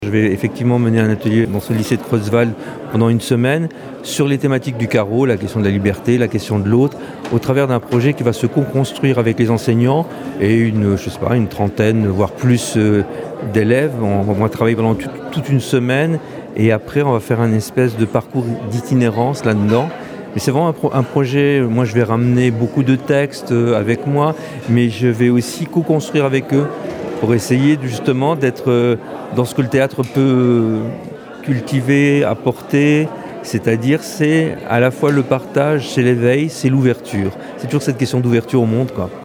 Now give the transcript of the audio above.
Je vais effectivement mener un atelier dans ce lycée de Creusval pendant une semaine sur les thématiques du carreau, la question de la liberté, la question de l'autre, au travers d'un projet qui va se co-construire avec les enseignants et une trentaine, voire plus d'élèves. On va travailler pendant toute une semaine et après on va faire un espèce de parcours d'itinérance là-dedans. Mais c'est vraiment un projet, moi je vais ramener beaucoup de textes avec moi, mais je vais aussi co-construire avec eux pour essayer justement d'être dans ce que le théâtre peut cultiver, apporter, c'est-à-dire c'est à la fois le partage, c'est l'éveil, c'est l'ouverture. C'est toujours cette question d'ouverture au monde, quoi.